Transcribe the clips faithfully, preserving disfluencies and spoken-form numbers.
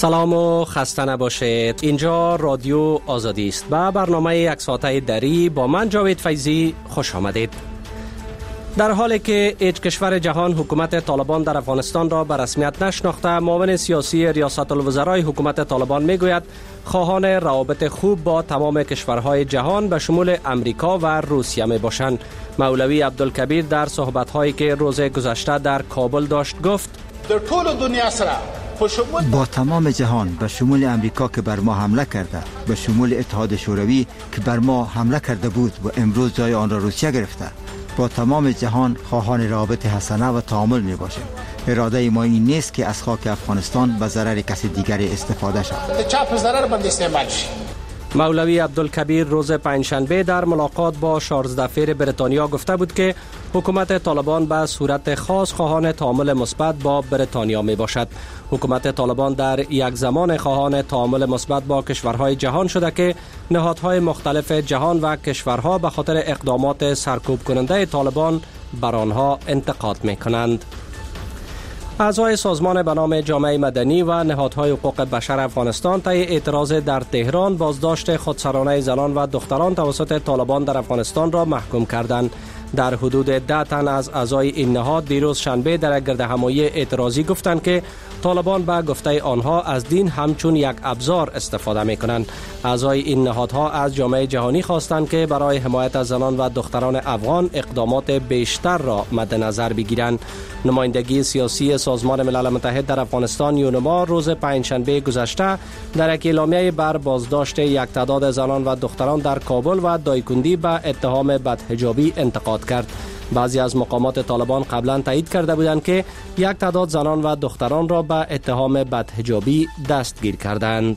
سلام و خسته نباشید. اینجا رادیو آزادی است. با برنامه یک ساعته دری با من جاوید فیضی خوش آمدید. در حالی که هیچ کشور جهان حکومت طالبان در افغانستان را به رسمیت نشناخته، معاون سیاسی ریاست الوزرای حکومت طالبان میگوید خواهان روابط خوب با تمام کشورهای جهان به شمول امریکا و روسیه می باشند. مولوی عبدالکبیر در صحبت‌هایی که روز گذشته در کابل داشت گفت: در طول دنیا سره با تمام جهان به شمول امریکا که بر ما حمله کرده، به شمول اتحاد شوروی که بر ما حمله کرده بود و امروز جای آن را روسیه گرفته، با تمام جهان خواهان روابط حسنه و تعامل می باشیم. اراده ما این نیست که از خاک افغانستان به ضرر کسی دیگری استفاده شود. چاپ ضرر بند استعمال شد. مولوی عبدالکبیر روز پنجشنبه در ملاقات با چارلز دفیر بریتانیا گفته بود که حکومت طالبان به صورت خاص خواهان تعامل مثبت با بریتانیا می باشد. حکومت طالبان در یک زمان خواهان تعامل مثبت با کشورهای جهان شده که نهادهای مختلف جهان و کشورها به خاطر اقدامات سرکوب کننده طالبان بر آنها انتقاد می کنند. اعضای سازمان به نام جامعه مدنی و نهادهای حقوق بشر افغانستان طی اعتراض در تهران بازداشت خودسرانه زنان و دختران توسط طالبان در افغانستان را محکوم کردند. در حدود ده تن از اعضای این نهاد دیروز شنبه در گردهمایی اعتراضی گفتند که طالبان به گفته آنها از دین همچون یک ابزار استفاده می کنند. اعضای این نهادها از جامعه جهانی خواستند که برای حمایت از زنان و دختران افغان اقدامات بیشتر را مد نظر بگیرند. نمایندگی سیاسی سازمان ملل متحد در افغانستان یونما روز پنجشنبه گذشته در یک اعلامیه بر بازداشت یک تعداد زنان و دختران در کابل و دایکندی به اتهام بدحجابی انتقاد کرد. بعضی از مقامات طالبان قبلا تایید کرده بودند که یک تعداد زنان و دختران را به اتهام بدحجابی دستگیر کردند.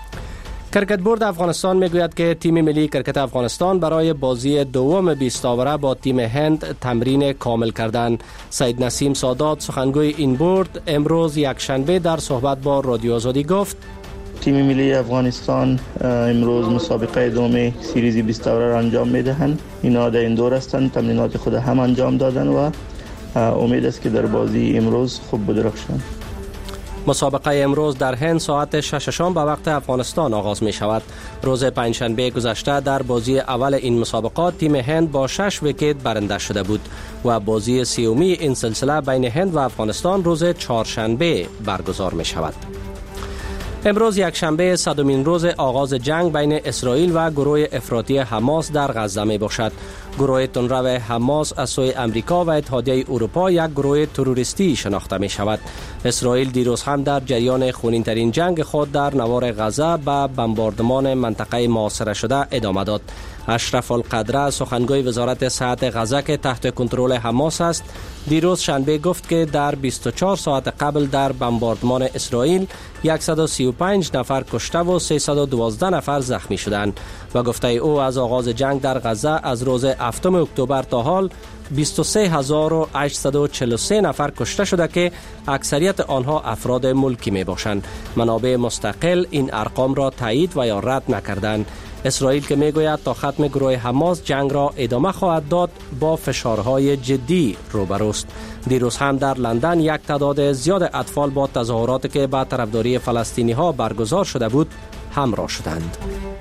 کرکت بورد افغانستان میگوید که تیم ملی کرکت افغانستان برای بازی دوم بیست آوره با تیم هند تمرین کامل کردند. سید نسیم سادات سخنگوی این بورد امروز یک شنبه در صحبت با رادیو آزادی گفت: تیم ملی افغانستان امروز مسابقه دوم سیریز بیست آوره را انجام میدهند. اینا در این دور هستند، تمرینات خود هم انجام دادن و امید است که در بازی امروز خوب بدرخشند. مسابقه امروز در هند ساعت شش شام به وقت افغانستان آغاز می شود. روز پنجشنبه گذشته در بازی اول این مسابقات تیم هند با شش ویکت برنده شده بود و بازی سیومی این سلسله بین هند و افغانستان روز چهارشنبه برگزار می شود. امروز یک شنبه صدمین روز آغاز جنگ بین اسرائیل و گروه افراطی حماس در غزه می باشد. گروه تندرو حماس از سوی امریکا و اتحادیه اروپا یک گروه تروریستی شناخته می شود. اسرائیل دیروز هم در جریان خونین ترین جنگ خود در نوار غزه به بمباردمان منطقه محاصره شده ادامه داد. اشرف القدره سخنگوی وزارت صحت غزه که تحت کنترل حماس است دیروز شنبه گفت که در بیست و چهار ساعت قبل در بمباردمان اسرائیل صد و سی و پنج نفر کشته و سیصد و دوازده نفر زخمی شدند و گفته او از آغاز جنگ در غزه از روز هفتم اکتبر تا حال بیست و سه هزار و هشتصد و چهل و سه نفر کشته شده که اکثریت آنها افراد ملکی می باشند. منابع مستقل این ارقام را تایید و یا رد نکردند. اسرائیل که میگوید تا ختم گروه حماس جنگ را ادامه خواهد داد با فشارهای جدی روبروست. دیروز هم در لندن یک تعداد زیاد اطفال با تظاهراتی که به طرفداری فلسطینی ها برگزار شده بود همراه شدند.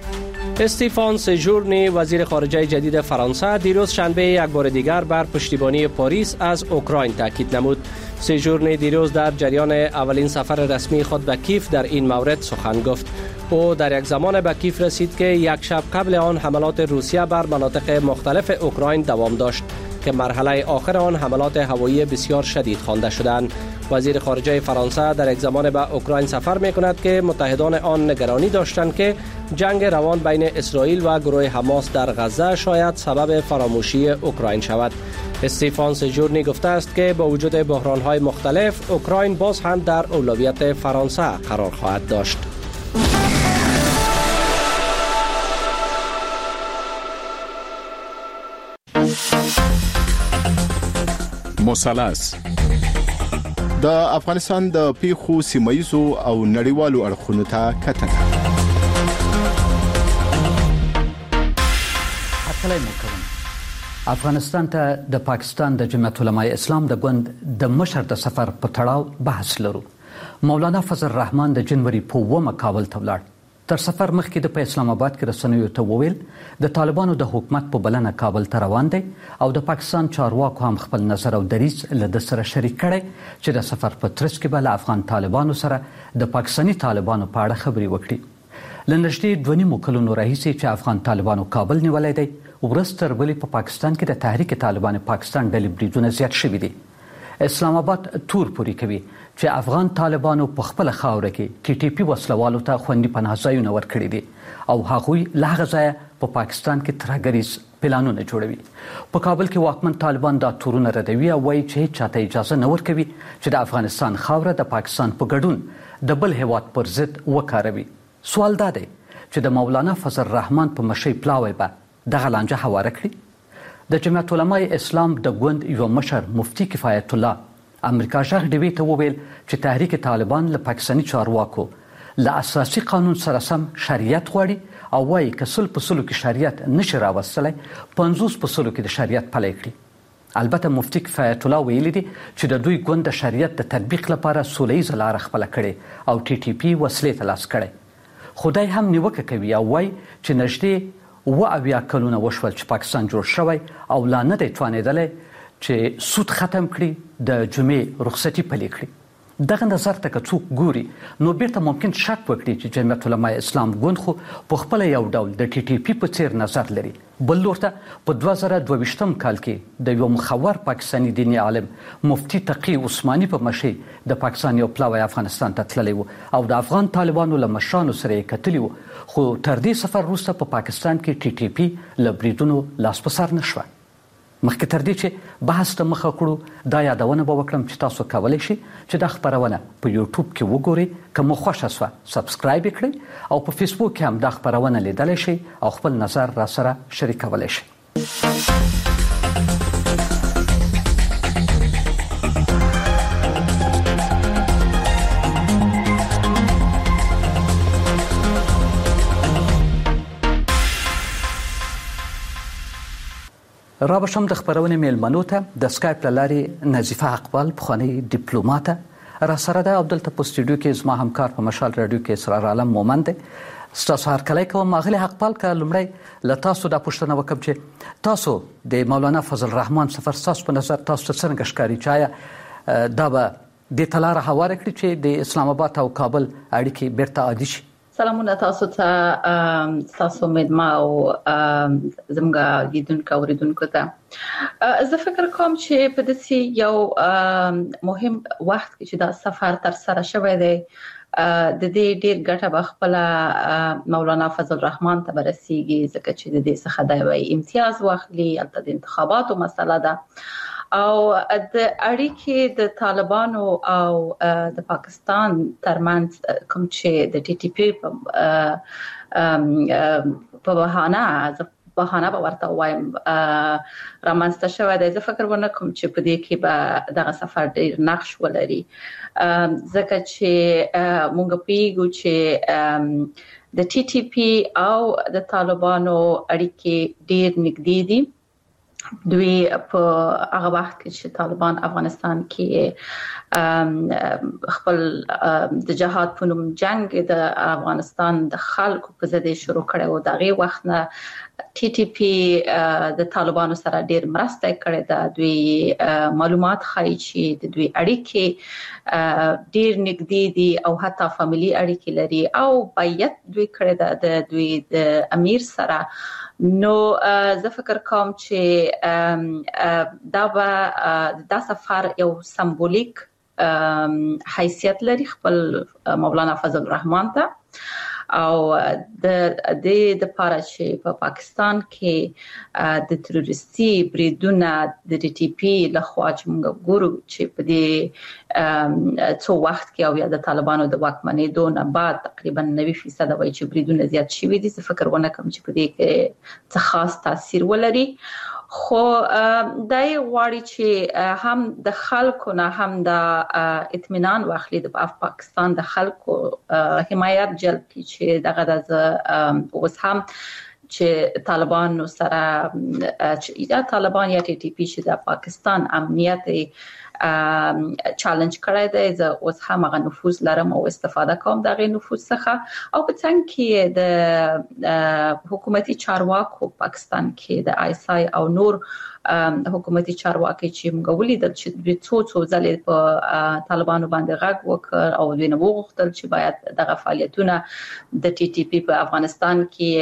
استیفان سژورنی وزیر خارجه جدید فرانسه دیروز شنبه یک بار دیگر بر پشتیبانی پاریس از اوکراین تاکید نمود. سژورنی دیروز در جریان اولین سفر رسمی خود به کیف در این مورد سخن گفت. او در یک زمان به کیف رسید که یک شب قبل آن حملات روسیه بر مناطق مختلف اوکراین دوام داشت که مرحله آخر آن حملات هوایی بسیار شدید خوانده شدند. وزیر خارجه فرانسه در یک زمان به اوکراین سفر می‌کند که متحدان آن نگرانی داشتند که جنگ روان بین اسرائیل و گروه حماس در غزه شاید سبب فراموشی اوکراین شود. استیفان سژورنی گفته است که با وجود بحران‌های مختلف اوکراین باز هم در اولویت فرانسه قرار خواهد داشت. مثلث د افغانستان د پیښو سیمایزو او نړیوالو اړخونو ته کتنه. هرکلی می‌کوم. افغانستان ته د پاکستان د جمعیت علماء اسلام د ګوند د مشر د سفر په تړاو بحث لرو. مولانا فضل الرحمن د جنوري په اوومه کابل ته ولاړ. تر سفر مخکې د په اسلام آباد کې رسنیو ته وویل د طالبانو د حکومت په بلنه کابل ته روان دی او د پاکستان چارواکو هم خپل نظر او دریځ له د سره شریک کړي چې د سفر په ترڅ کې به له افغان طالبانو سره د پاکستاني طالبانو په اړه خبرې وکړي. له نږدې دوه نیمو کلونو راهیسې چې افغان طالبانو کابل نیولی دی، ورځ تر بلې په پاکستان کې د تحریک طالبان پاکستان ډلې بریدونه زیات شوي دي. اسلام آباد تور پوري کوي چې افغان طالبانو په خپل خاوره کې ټي ټي پی وسلوالو ته خوندي پناه ځایونه ورکړي دي او هغوی له هغه ځایه په پاکستان کې ترهګریز پلانونه جوړوي. په کابل کې واکمن طالبان دا تورونه ردوي او وایي چې هیڅ چاته اجازه نه ورکوي چې د افغانستان خاوره د پاکستان په ګډون د بل هیواد پر ضد وکاروي. سوال دا دی چې د مولانا فضل الرحمن په مشرۍ پلاوی به دغه لانجه هواره کړي. د جمعیت علماء اسلام د ګوند یو مشر مفتی کفایت الله امریکا ژغ ډیوي ته وویل چې تحریک طالبان له پاکستاني چارواکو له اساسي قانون سره سم شریعت غواړي او وایي که سل په سلو کې شریعت نشي راوستلی پنځوس په سلو کې د شریعت پلی کړي. البته مفتی کفایت الله ویلي دي چې د دوی ګوند د شریعت د تطبیق لپاره سولیزه لاره خپله کړې او ټي ټي پی وسلې ته لاس کړی. خدای هم نیوکه کوي او وایي چې نږدې اوه اویا کلونه وشول چې پاکستان جوړ شوی او لا نه دی توانېدلی چې سود ختم کړي، د جمعې رخصتي پلې کړي. دغه نظر ته که څوک ګوري نو بیرته ممکن شک وکړي چې جمعیت علماء اسلام ګوند خو په خپله یو ډول د ټي ټي پی په څیر نظر لري. بل لور ته په دوه زره دوه ویشتم کال کې د یو مخور پاکستاني دیني عالم مفتی تقي عثماني په مشرۍ د پاکستان یو پلاوی افغانستان ته تللی و او د افغان طالبانو له مشرانو سره یې کتلي و، خو تر دې سفر وروسته په پاکستان کې ټي ټي پی له بریدونو لاس په سر نه شوه. مخکې تر دې چې بحث ته مخه کړو دا یادونه به وکړم چې تاسو کولی شئ چې دا خپرونه په یوټیوب کې وګورئ. که مو خوښه شوه سبسکرایب یې کړئ او په فیسبوک کې هم دا خپرونه لیدلی شئ او خپل نظر را سره شریکولی شئ. را بشم د خبرونې میلمنو ته د سکایپ له لارې نظیفه اقبال پخوانۍ ډیپلوماته را سره ده او دلته په سټوډیو کې زما همکار په مشال راډیو کې اسرار عالم مومند دی. ستاسو هرکلی کوم. اغلې اقبال که لومړی له تاسو دا پوښتنه وکړم چې تاسو د مولانا فضل الرحمن سفر ستاسو په نظر تاسو ته څرنګه ښکاري چې آیا دا به دې ته لاره هواره کړي چې د اسلام آباد او کابل اړیکې بیرته عادي شي؟ سلامونه تاسو ته، تاسو مدما او زموږ لیدونکو اوریدونکو ته. زه فکر کوم چې په داسې یو مهم وخت کې چې دا سفر تر سره شوی دی د دې ډیر ګټه به خپله مولانا فضل الرحمن ته برسیږي ځکه چې د دې څخه د یو امتیاز واخلي. هلته د انتخاباتو مسله ده او د اړیکې د طالبانو او د پاکستان ترمنځ کوم چې د ټي ټي پی په بهانه بهانه به ورته وایم رامنځته شوی دی. زه فکر ونه کوم چې په دې کې به دغه سفر ډېر نقش ولري ځکه چې موږ پوهیږو چې د ټي ټي پی او د طالبانو اړیکې ډېر نږدې دي. دوی په هغه وخت کې چې طالبان افغانستان کې خپل د جهاد په نوم جنگ د افغانستان د خلکو په ضد شروع کړی و، دغه وخت نه ټي ټي پی د طالبانو سره ډیر مرسته کړې ده. دوی معلومات ښایي چې د دوی اړیکې ډیر نږدې دي او حتی فامیلی اړیکې لري او بیعت دوی کړی ده د دوی د امیر سره. نو زه فکر کوم چې دا به دا سفر یو سمبولیک حیثیت لري خپل مولانا فضل الرحمن ته او د دې د پاره چې په پاکستان کې د تروریستي بریدونه د ټي ټي پی لخوا چې موږ ګورو چې په دې څو وخت کې او یا د طالبانو د واکمنېدو نه بعد تقریبا نوي فیصد وایي چې بریدونه زیات شوي دي. زه فکر ونه کوم چې په دې کې څه خاص تاثیر ولري، خو دای غواړي چې هم د خلکو نه هم د اطمینان واخلي د پاکستان د خلکو حمایت جلب کړي چې دغه د اوس هم چې طالبان سره یا طالبان یا ټي ټي پی چې د پاکستان امنیت چالش کړی دی. زه اوس هم هغه نفوذ لرم او استفاده کوم د غي نفوذ څخه. او په څنګه کې د حکومتي چارواکو پاکستان کې د آی اس آی او نور حکومتي چارواکي چې موږ ولیدل چې د څو څو ځلې په طالبانو باندې غږ وکړ او دوی نه وغوښتل چې باید دغه فعالیتونه د ټي ټي پی په افغانستان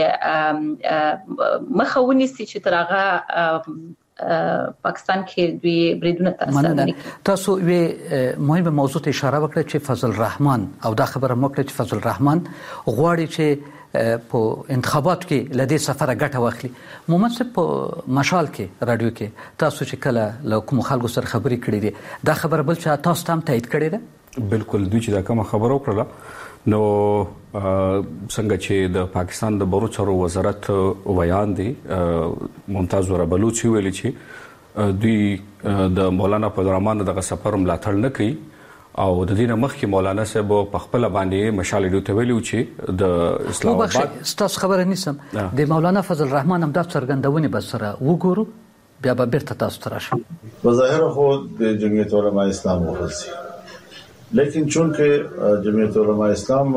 کې مخاوني سي چې ترغه پاکستان کې دوی بریدونه تاسو تاسو وی مهمه موضوع ته اشاره وکړه چې فضل الرحمن او دا خبره مو کړه چې فضل الرحمن غواړي چې په انتخابات کې لدې سفر غټه واخلي. محمد صاحب په مشال کې رادیو کې تاسو چې کله له کوم خلکو سره خبرې کړې دي دا خبره بل چې تاسو هم تایید کړې ده؟ بالکل دوی چې دا کوم خبره وکړه نو څنګه چې د پاکستان د بهرو چارو وزارت ویان دی ممتاز ور بلوچ ویلي چې دوی د مولانا فضل الرحمن دغه سفر ملاتړ نه کوي او د دې مخکې مولانا صاحب په خپل باندې مشال ډیو ته ویلو چې د اسلام آباد ستاسو خبره نیسم د مولانا فضل الرحمن هم د څرګندونې بس سره وګورو بیا به بیرته تاسو ته راشم. بظاهر خود د جمعیت علماء اسلام ورسي لیکن چونکه جمعیت علماء اسلام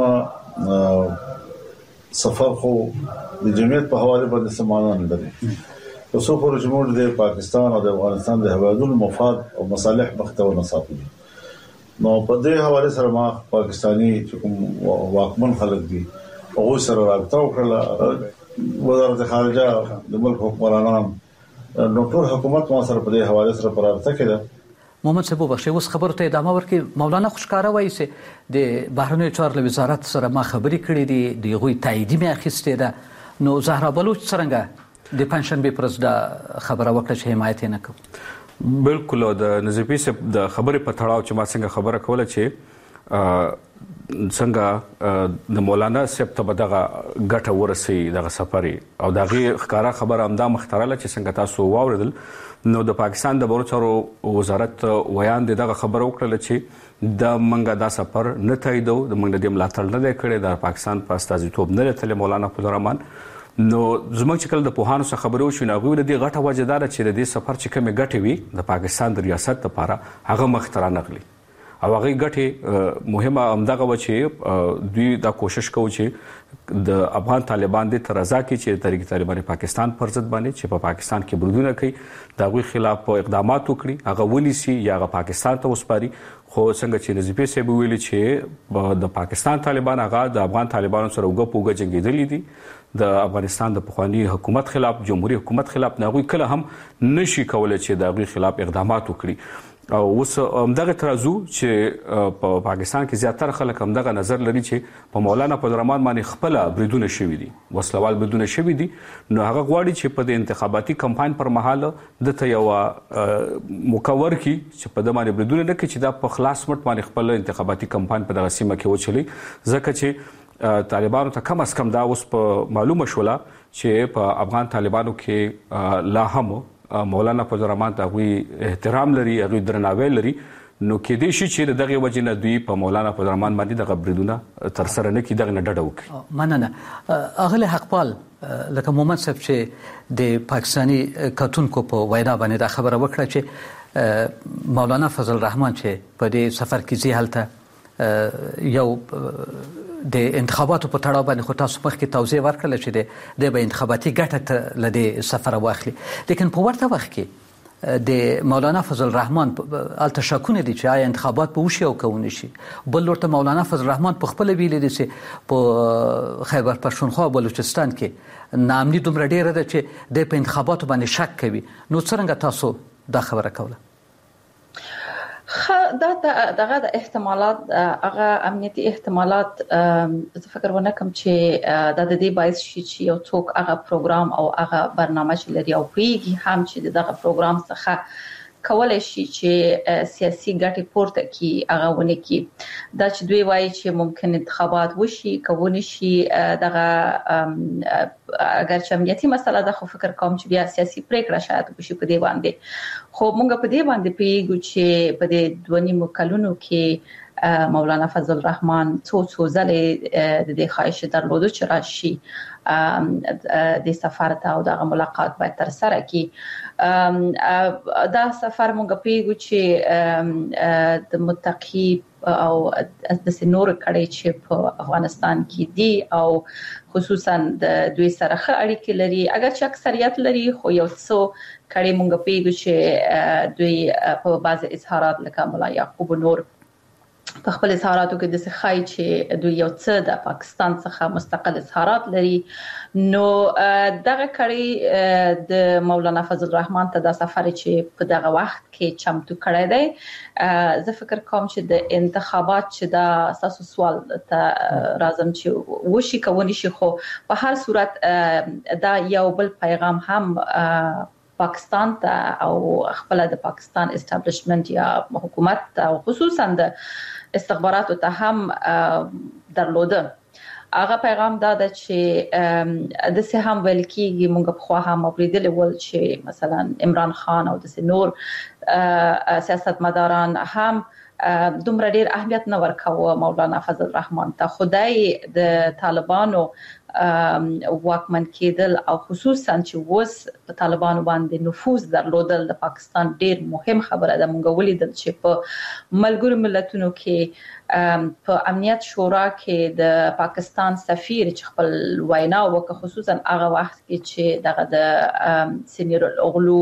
سفر خو د جمعیت په حواله باندې سمانه نه لري. اوسو پر جمهور د پاکستان او د افغانستان د هوادونو مفاد او مصالح مختلفه نصابي نو په دې حواله سره ما پاکستاني چې کوم واکمن خلک دي هغه سره رابطه وکړه. وزارت خارجه د ملک حکمرانان نو ټول حکومت ما سره په دې حواله سره رابطه کړه. محمد صاحب بخښي اوس خبرو ته ادامه ورکړي. مولانا خوشکاره وایي چې د بهرنیو چارو وزارت سره ما خبرې کړې دي د غوي تایید مې اخیسته ده. نو زهرا بلوچ څنګه د پنځشنبه پرز د خبره وکړه چې حمایت نه کوي؟ بالکل د نظیفي صاحب د خبرې په تړاو چې ما څنګه خبره کوله چې څنګه د مولانا صاحب ته دغه ګټه ورسي دغه سفر او دغه ښکارا خبره امدا مخترله چې څنګه تاسو واوریدل نو د پاکستان د بهرو چارو وزارت ویان دغه خبره وکړه چې د منګه دا سفر نه تاییدو د منګه د ملاتړ نه کړي د پاکستان په استازیتوب نه لته مولانا فضل الرحمن. نو زموږ چې کله د پوهانو سره خبرو شو نو غوړي د غټه وجدار چې د دې سفر چې کومه غټي وي د پاکستان د ریاست لپاره هغه مخترا نغلي او هغه غټي مهمه امداغه و چې دوی دا کوشش کوي چې د افغان طالبان د ترازا کې چې طریق طالبان پاکستان پر ضد باندې چې په پاکستان کې برودونه کوي دا غوي خلاف اقدامات وکړي هغه ونیسي یا هغه پاکستان ته وسپاري. خو څنګه چې نظیفي صاحب ویلي چې د پاکستان طالبان هغه د افغان طالبانو سره وګ پوګ جنگیدلې دي د افغانستان د پخوانی حکومت خلاف جمهوریت حکومت خلاف نه غوي کله هم نشي کولای چې د غوي خلاف اقدامات وکړي. او اوس همدغه ترازو چې په پاکستان کې زیاتره خلک همدغه نظر لري چې په مولانا فضل الرحمن باندې خپل بریدونه شوي دي وسلوال بریدونه شوي دي نو هغه غواړي چې په د انتخاباتي کمپاین پر مهال د یو مکور کی چې په د باندې بریدونه نه کوي چې دا په خلاص مټ باندې خپل انتخاباتي کمپاین په دغه سیمه کې وچلي ځکه چې طالبانو ته کم از کم دا اوس په معلومه شوله چې په افغان طالبانو کې لا هم مولانا فضل الرحمن ته غوي احترام لري هغه درناوی لري نو کې دې شي چې دغه وجنه دوی په مولانا فضل الرحمن باندې دغه بریدونه تر سره نه کی دغه نه ډډه وکړي. مننه. اغله حقپال لکه محمد صاحب چې د پاکستانی کتونکو په وینا باندې دا خبره وکړه چې مولانا فضل الرحمن چې په دې سفر کې زی حالته یو د انتخاباتو په تړاو باندې خو تاسو مخکې توضیح ورکړل چې د به انتخاباتي ګټه لدی سفر واخلي لیکن په ورته وخت کې د مولانا فضل الرحمن الته شکونه دي چې آیا انتخابات به وشي او کونه شي. بل ورته مولانا فضل الرحمن په خپل ویل دي چې په خیبر پښتونخوا او بلوچستان کې نامني دومره ډیره ده چې د په انتخاباتو باندې شک کوي. نو څنګه تاسو دا خبره کوله؟ دا دغه د احتمالات هغه امنیتي احتمالات زه فکر ونه کوم چې دا د دې باعث شي چې یو څوک هغه پروګرام او هغه برنامه چې لري او پیږي هم چې دغه پروګرام څخه کولای شي چې سیاسي ګټې پورته کی هغه ونه کی. دا چې دوی وایي چې ممکن انتخابات وشي کوي شي دغه اگر چې امنیتي مسله ده خو فکر کوم چې بیا سیاسي پریکړه شاید وشي په دې باندې. خو موږ په دې باندې پیږو چې په دې دوه نیمو کلونو کې مولانا فضل الرحمن څو څو ځلې د دې خواهش درلوده چې راشي د سفر ته او د ملاقات باید تر سره کی. دا سفر مونږ پیګو چې د متقی او د سنور کړي چې په افغانستان کې دي او خصوصا د دوی سره ښه اړیکې لري، اگر چې اکثریت لري خو یو څو کړي مونږ پیګو چې دوی په بعض اظهارات لکه مولا یعقوب نور په خپل اظهاراتو کې د سخای چې دوی یو څه د پاکستان څخه مستقل اظهارات لري. نو دغه کړي د مولانا فضل الرحمن ته د سفر چې په دغه وخت کې چمتو کړی دی، زه فکر کوم چې د انتخابات چې دا اساسو سوال ته راځم چې وشي کوونی شي، خو په هر صورت دا یو بل پیغام هم پاکستان ته او خپل د پاکستان اسټابلیشمنت یا حکومت او خصوصا د استخباراتو ته هم درلوده. هغه پیغام دا ده چې د سه هم ویل کیږي مونږ په خوا هم اوریدل ول چې مثلا عمران خان او د نور سیاستمداران هم دومره ډیر اهمیت نه ورکاوه مولانا فضل الرحمن ته. خدای د طالبانو واکمن کېدل او خصوصا چې وس په طالبانو باندې نفوذ درلودل د پاکستان ډیر مهم خبره ده. مونږ ولیدل چې په ملګرو ملتونو کې په امنیت شورا کې د پاکستان سفیر چې خپل وینا وکړه، خصوصا هغه وخت کې چې دغه د سینیر الاغلو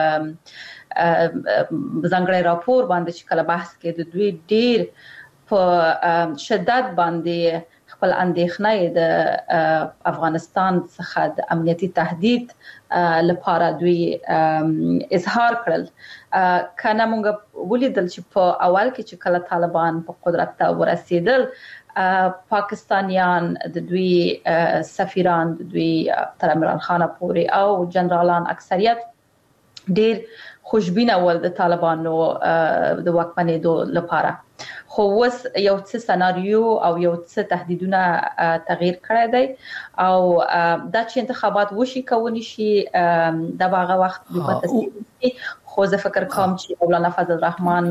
ځانګړی راپور باندې چې کله بحث کې د دوی ډیر په شدت باندې خپل اندېښنه د افغانستان څخه د امنیتي تهدید لپاره دوی اظهار کړل. کنه مونږ ولیدل چې په اول کې چې کله طالبان په قدرت ته ورسېدل، پاکستانیان د دوی سفیران د دوی تر عمران خان پورې او جنرالان اکثریت ډیر خوشبینه ول د طالبانو د واکمنېدو لپاره. خو اوس یو څه سناریو او یو څه تهدیدونه تغییر کړی دی او دا چې انتخابات وشي کوونی شي د هغه وخت په تصدیق، خو زه فکر کوم چې مولانا فضل الرحمن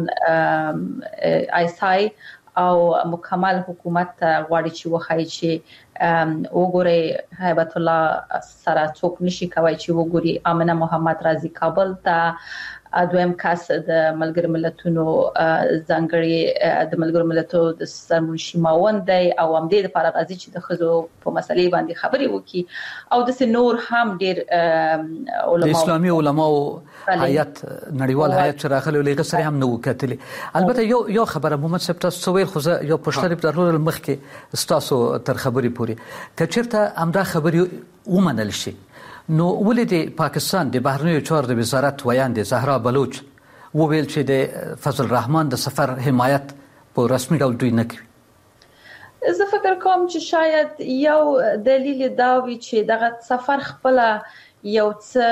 ایسای او مکمل حکومت غواړي چې وخایي چې وګوري هیبت الله سره څوک نشي کوي چې وګوري امنه محمد رازي کابل ته دویم کس د ملګر ملتونو ځانګړي د ملګر ملتونو د سرمنشي ماوند دی او هم دې لپاره راځي چې د خزو په مسلې باندې خبري وکړي او د نور هم ډیر علماء د اسلامي علماو هیئت نړیوال هیئت چې راغلي لږه سره هم نو کتلي. البته یو یو خبره محمد صاحب تاسو ویل خو یو پښتني په ضرورت مخکې تاسو تر خبري پوري کچرته امدا خبري ومنل شي، نو ولې پاکستان د بهرنیو چارو د وزارت ویاندې زهرا بلوچ وویل چې د فضل الرحمن د سفر حمایت په رسمي ډول دوی نه کوي؟ زه فکر کوم چې شاید یو دلیل دا وي چې دغه سفر خپل یو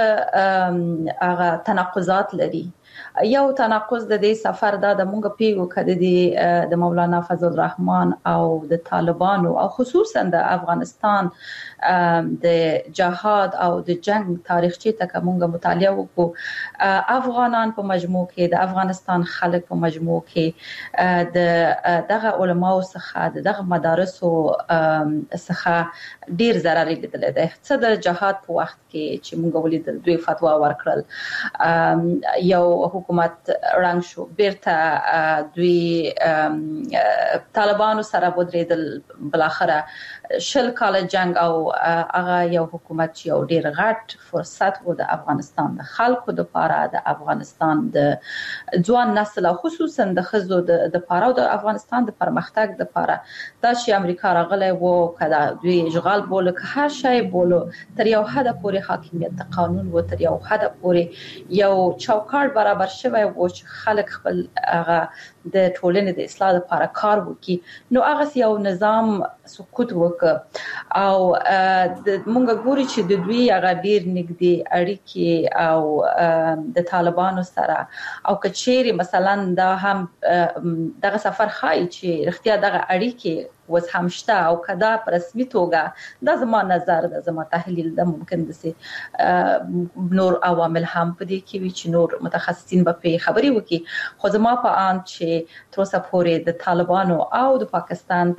څه هغه تناقضات لري. یو تناقض د دې سفر دا د مونږ پیغو کړي د مولانا فضل الرحمن او د طالبانو او خصوصا د افغانستان د جهاد او د جنگ تاریخچه ته مونږ مطالعه وکړو. افغانان په مجموع کې د افغانستان خلک په مجموع کې د دغه علماو څخه دغه مدارسو څخه ډیر ضرر لیدل دي. څه د جهاد په وخت کې چې مونږ ولیدل دوی فتوا ورکړل، یو حکومت رنګ شو، بیرته دوی طالبانو سره ودرېدل، بل اخره شل کال جنگ او هغه یو حکومت چې یو ډیر غټ فرصت و د افغانستان د خلکو د لپاره، د افغانستان د ځوان نسل او خصوصا د خزو د لپاره او د افغانستان د پرمختګ د لپاره دا چې امریکا راغله وو کدا دوی اشغال بوله که هر شی بوله تر یو حد پورې حاکمیت د قانون و تر یو حد پورې یو چوکاټ برابر شوی و چې خلک خپل هغه د ټولنې د اصلاح لپاره کار وکړي. نو هغه یو نظام سقوط وکړ او د مونږ ګوري چې د دوی هغه ډیر نږدې اړیکې او د طالبانو سره او کچېری مثلا دا هم دغه سفر خای چې اختیار دغه اړیکې وز همشته او کدا په رسمي توګه د زما نظر د زما تحلیل د ممکن د سي نور عوامل هم په دې کې وي چې نور متخصصین به په خبري وکي خو زما په ان چې تر اوسه پورې د طالبانو او د پاکستان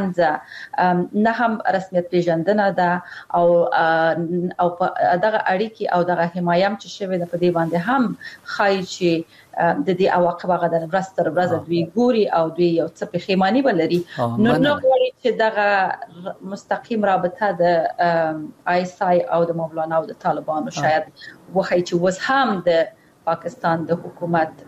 ترمنځ نه هم رسمیت پیژندنه ده او او دغه اړیکی او دغه حمایم چې شوی د په دې باندې هم خای چې د دې عواقب هغه د ورستر ورځ دوی ګوري او دوی یو څه پښیمانی بلري نو نو غواړي چې دغه مستقیم رابطه د آی اس آی او د مولانا او د طالبانو شاید وخی چې وس هم د پاکستان د حکومت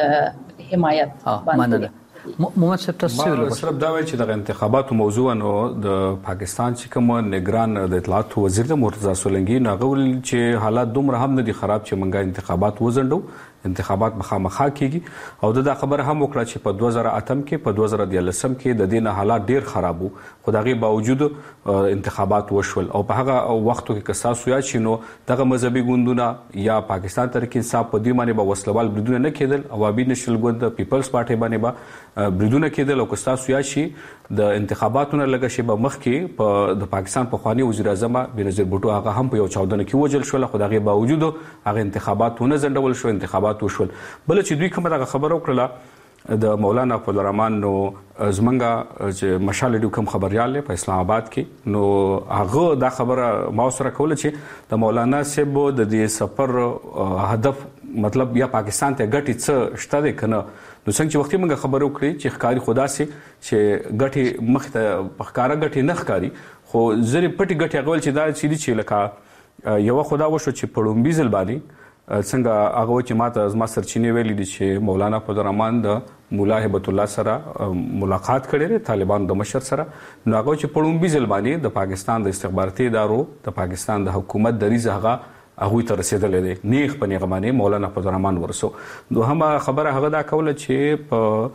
د حمایت باندې محمد صاحب تاسو صرف دا وایي چې د انتخاباتو موضوع نو د پاکستان چې کوم نگران د اطلاعات وزیر د مرتضی سولنګي ناغول چې حالات دومره هم نه دي خراب چې منګه انتخابات وزندو انتخابات مخامخا کیږي او دا خبره هم وکړه چې په دوه زره اتم کې په دوه زره ديارلسم کې د دینه حالات ډیر خراب وو خو دغه باوجود انتخابات وشول او په هغه وختو کې کساسو یا شنو دغه مذهبي ګوندونه یا پاکستان تحریک انصاف په دې باندې به وسلوال بریدونه نه کېدل او ابي نشل ګوند پیپلز پارټي باندې به بریدونه کېدل او کساسو یا شي د انتخاباتونو لګه شی به مخ کې په د پاکستان په خواني وزیر اعظم بنظیر بوټو هغه هم په یو چاودنه کې وجل شو خو دغه باوجود هغه انتخاباتونه زندول شو انتخابات وشول بل چې دوی کومه دغه خبره وکړه د مولانا فضل الرحمن نو زمنګا چې مشال ډیو کوم خبريال په اسلام آباد کې نو هغه دا خبره ما سره کوله چې د مولانا صاحب د دې سفر هدف مطلب یا پاکستان ته ګټي څه شته ده کنه نو څنګه چې وختي موږ خبرو کړې چې ښکاری خدا سي چې ګټي مخ ته ښکارا ګټي نه ښکاری خو زری پټي ګټي غول چې دا چې لکه یو خدا وشو چې پړومبي ځل باندې څنګه هغه چې ماته از ما سرچینه ویلي دي چې مولانا فضل الرحمن د مولا هبت الله سره ملاقات کړي طالبان د مشر سره نو هغه چې پړومبي ځل باندې د پاکستان د استخباراتي ادارو د پاکستان د حکومت د ریزه هغه هغه ته رسیدلې دي نیغ په نیغه باندې مولانا فضل الرحمن ورسو نو هم خبره هغه دا کوله چې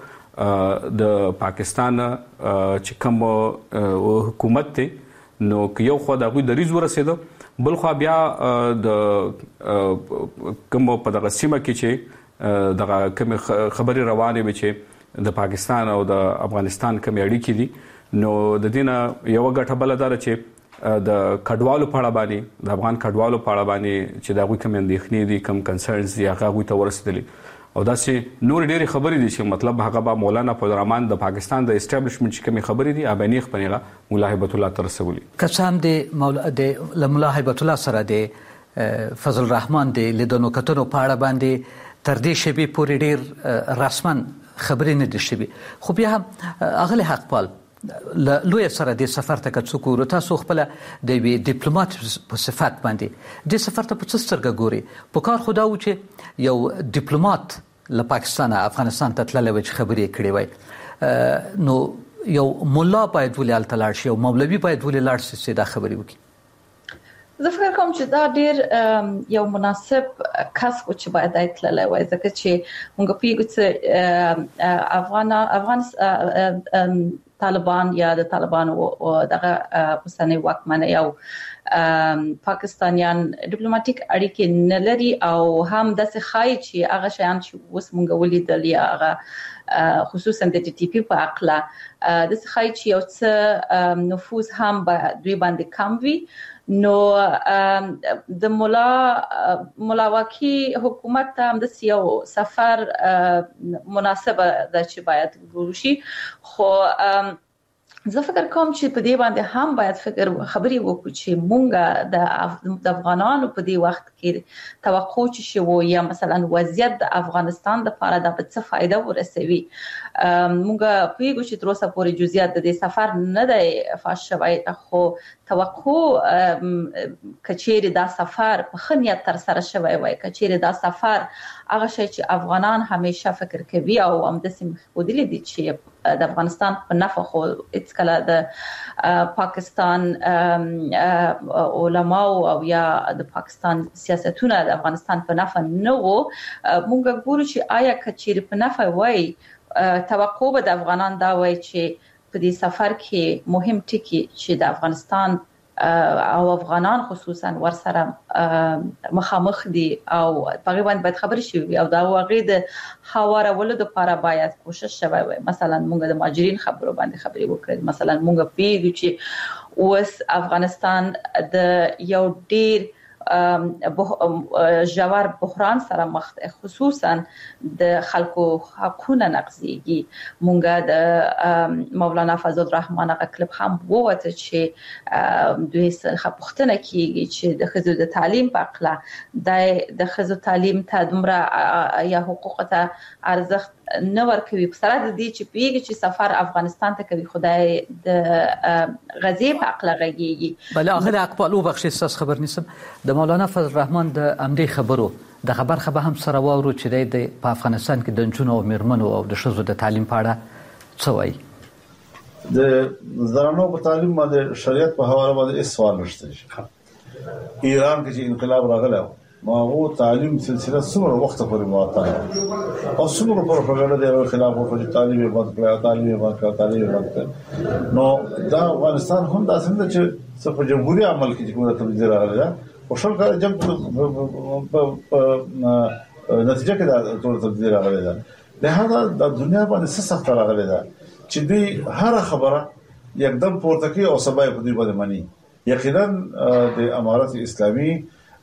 په د پاکستان چې کوم حکومت ته نو یو خو د غوي د ریز ورسېده بل خو بیا د کوم په دغه سیمه کې چې دغه کوم خبري روانه وي چې د پاکستان او د افغانستان کوم اړیکې دي نو د دینه یو غټه بلدار چې د کډوالو په اړه باندې د افغان کډوالو په اړه باندې چې دا غوي کوم اندېښنې دي کوم کنسرنز دي هغه غوي ته ورسېدلي او دا چې نور ډېری خبرې دي چې مطلب هغه به مولانا فضل الرحمن د پاکستان د اسټابلیشمنت چې کومې خبرې دي ابانیخ پنیغه مولا هبت الله ترسولي قسم د مولا د مولا هبت الله سره د فضل الرحمن د لیدونو کتنو په اړه باندې تر دې شبي پورې ډېر رسمن خبرې نه دي شوي خو بیا اغلی حق پال لوی سره د سفر ته کڅو کور تاسو خپل د ډیپلوماټ په صفات باندې د سفر ته په څسترګه ګوري په کار خدا و چې یو ډیپلوماټ له پاکستان افغانستان ته تللی و چې خبرې کړې وای نو یو مولا باید ولې التلاړ شي او مولوي باید ولې لاړ شي دا خبرې وکړي زه فکر کوم چې دا ډیر یو مناسب کس و چې باید ایتللی وای ځکه چې موږ پیګو چې افغان افغان طالبان یا د طالبان او دغه اوسنۍ واکمنۍ او پاکستانیان ډیپلوماټیک اړیکې نه لري او هم د څه خای چې هغه شیان چې اوس مونږ ولیدل یا هغه خصوصا د ټي ټي پی په اقلا د څه خای چې یو څه نفوذ هم به دوی باندې کم وي نو د مولا ملاواکی حکومت ته هم د سیو سفر مناسبه د چې باید وشي خو زه فکر کوم چې په دې باندې هم باید فکر خبري وکړو چې مونږ د افغانانو په دې وخت کې توقع چې شو یا مثلا وضعیت د افغانستان د لپاره د څه فائدہ ورسوي مونږ پیګو چې تر اوسه پورې جزئیات د دې سفر نه دی فاش شوی خو توقع کچېری دا سفر په خنیت تر سره شوی وای کچېری دا سفر هغه شی چې افغانان همیشه فکر کوي او هم د سیمه خودلی دي چې د افغانستان په نفع خو اټ کله د پاکستان علما او یا د پاکستان سیاستونه د افغانستان په نفع نه وو مونږ ګورو چې آیا کچېری په نفع وای توقع به د افغانان دا وای چې په دې سفر کې مهم ټکی چې د افغانستان او افغانان خصوصا ورسره مخامخ دي او تقریبا باید خبري شي او دا واقع د حوارولو لپاره باید کوشش شوی. مثلا موږ د مهاجرین خبرو باندې خبري وکړو. مثلا موږ پیږو چې اوس افغانستان د یو ډیر جوار بحران سره مخ خصوصا د خلکو حقونه نقضيږي. مونږه د مولانا فضل الرحمن غکلب هم ووته چې دوی څخه پوښتنه کیږي چې د خزو د تعلیم په اړه د خزو تعلیم ته دومره یا حقوق ته ارزښت نه ورکوي. په سره د دې چې پیږي چې سفر افغانستان ته کوي خدای د غزي په اړه غږیږي. بل هغه اقبال وبخښي تاسو خبر نیسم د مولانا فضل الرحمن د امدی خبرو د خبر خبر هم سره واورو چې د په افغانستان کې د جنونو او میرمنو او د شذو د تعلیم په اړه څه وایي. د زنانو په تعلیم باندې شریعت په حواله باندې سوال نشته. ایران کې چې انقلاب راغلی ما هو تعلیم سلسله څومره وخت پورې معطل او څومره پروپاګاندا د خلاف ورته تعلیم بند کړه تعلیم بند کړه تعلیم بند کړه. نو دا افغانستان هم د اسنه چې څه په جمهوریت عمل کې کومه تبدیل راغلی ده او شل کال جنگ په نتیجه کې دا ټول تبدیل راغلی ده. لهدا د دنیا باندې څه سخت راغلی ده چې دوی هر خبره یکدم پورته کوي او سبا په دې باندې مانی. یقینا د امارات اسلامي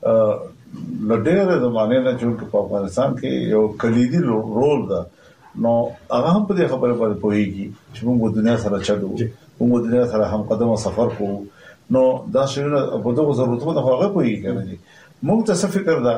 لډېر زمانه نه چې په افغانستان کې یو کلیدي رول ده. نو هغه هم په دې خبره باندې پوهیږي چې موږ دنیا سره چلو موږ دنیا سره هم قدمه سفر کوو. نو دا شنو په دغه ضرورتونو هغه پوهیږي. موږ ته څه فکر ده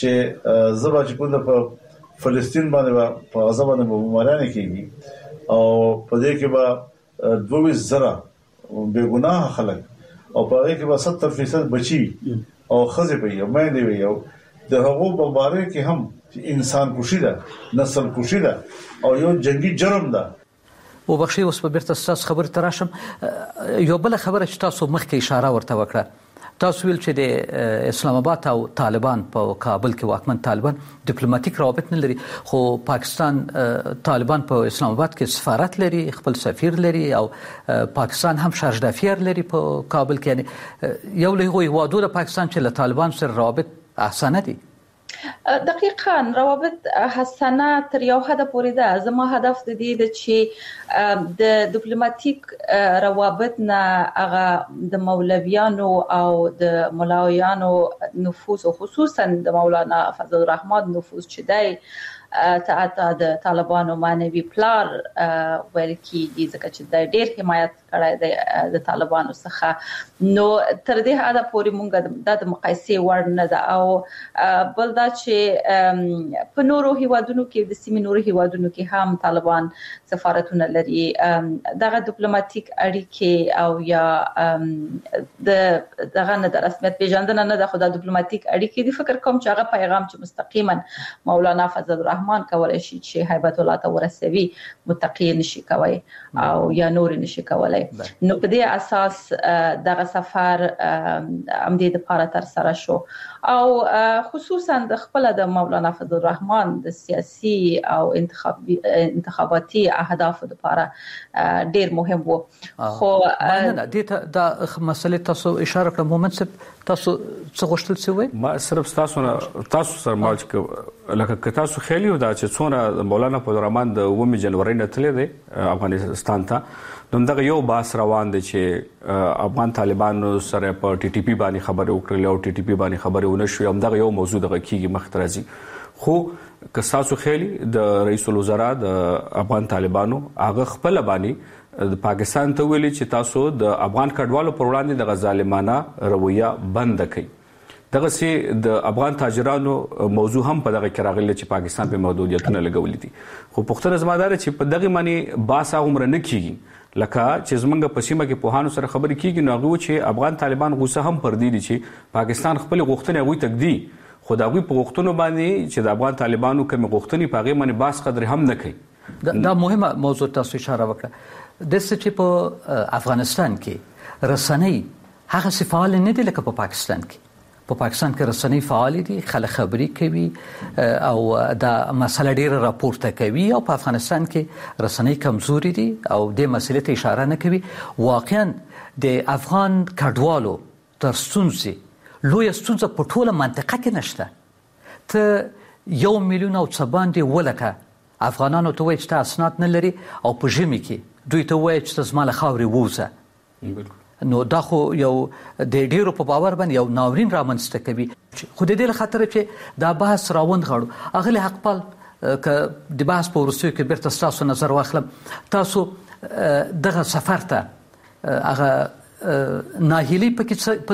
چې زبا چې کوم په فلسطین باندې په غزا باندې بمباران کیږي او په دې کې به دوه زره بے ګناه خلک او په دې کې به ستر فیصد بچي او خزه په یو باندې وي او د هغو بمبارۍ کې هم انسان کوشي ده نسل کوشي ده او یو جنگي جرم ده. او بخښي اوس په بیرته تاسو خبر تراشم یو بل خبره چې تاسو مخکې اشاره ورته وکړه. تاسو ویل چې د اسلام آباد او طالبان په کابل کې واکمن طالبان ډیپلوماټیک روابط نه لري خو پاکستان طالبان په اسلام آباد کې سفارت لري خپل سفیر لري او پاکستان هم شارژ دافیر لري په کابل کې. یعنی یو له هیوادو د پاکستان چې له طالبان سره روابط احسانه دي. دقیقاً روابط حسنه تر یو حد پورې ده. زما هدف د دې د چې د ډیپلوماټیک روابط نه هغه د مولویانو او د ملاویانو نفوذ او خصوصا د مولانا فضل الرحمن نفوذ چې دی ته د طالبانو معنوي پلار ویل کیږي ځکه چې د ډېر حمایت کړی دی د طالبانو څخه. نو تر دې حد پورې مونږ د مقایسې وړ نه ده. او بل دا چې په نورو هیوادونو کې د سیمې نورو هیوادونو کې هم طالبان سفارتونه لري. دغه ډیپلوماټیک اړیکې او یا د دغه نه د رسمیت پیژندنه نه ده خو د ډیپلوماټیک اړیکې د فکر کوم چې هغه پیغام چې مستقیما مولانا فضل الرحمن کولای شي چې هیبت الله ته ورسوي متقی نشي کوي او یا نور نشي کولای. نو په دې اساس دغه سفر امدې د لپاره تر سره شو او خصوصا د خپل د مولانا فضل الرحمن د سیاسي او انتخابي انتخاباتي اهداف لپاره ډیر مهم وو. خو نه د د مسلې تاسو اشاره کړم مومنت تاسو څه غوښتل څه وای ما صرف تاسو تاسو سره مالچ لکه تاسو خېلی و دا چې څونه مولانا فضل الرحمن د اووه جنوري نه تللی دی افغانستان ته. نو دغه یو باس روان دي چې افغان طالبانو سره په ټي ټي پی باندې خبرې وکړلې او ټي ټي پی باندې خبرې ونه شوې. هم دغه یو موضوع دغه کیږي مخترزي خو که تاسو خېلی د رئیس الوزرا د افغان طالبانو هغه خپل باندې د پاکستان ته ویلي چې تاسو د افغان کډوالو پر وړاندې د ظالمانه رویه بند کړئ. دغه سي د افغان تاجرانو موضوع هم په دغه کې راغلی چې پاکستان په محدودیتونه لګولې دي. خو پښتون زمادار چې په دغه معنی باسا عمر نه کیږي لکه چې زمونږ په سیمه کې په هانو سره خبرې کیږي. نو هغه چې افغان طالبان غوسه هم پر دي چې پاکستان خپل غوښتنې غوي تک دي خو دا غوي په غوښتنو باندې چې د افغان طالبانو کوم غوښتنې په هغه باندې باس قدر هم نه کوي. دا مهمه موضوع تاسو اشاره وکړه د څه چې په افغانستان کې رسنۍ هغه فعال نه دي لکه په پاکستان کې. په پاکستان کې رسنۍ فعال دي، خلک خبري کوي او دا مسله ډیره راپورته کوي، او په افغانستان کې رسنۍ کمزوري دي او د مسلې ته اشاره نه کوي. واقعا د افغان کډوالو تر ستونزې لوی ستونزه په ټوله منطقه کې نشته. ته یو میلیون او څه باندې ولکه افغانانو ته وایي چې ته اسناد نه لري او په ژمي کې دوی ته وایي چې ته زما له خاورې ووځه. نو دا خو یو د ډیرو په باور باندې یو ناورین رامنځته کوي. خو د دې خاطر چې دا بحث راوند غړو اغلی حق پال ک د بحث په ورسوي کې بیرته تاسو نظر واخلم، تاسو دغه سفر ته هغه ناهیلي پکې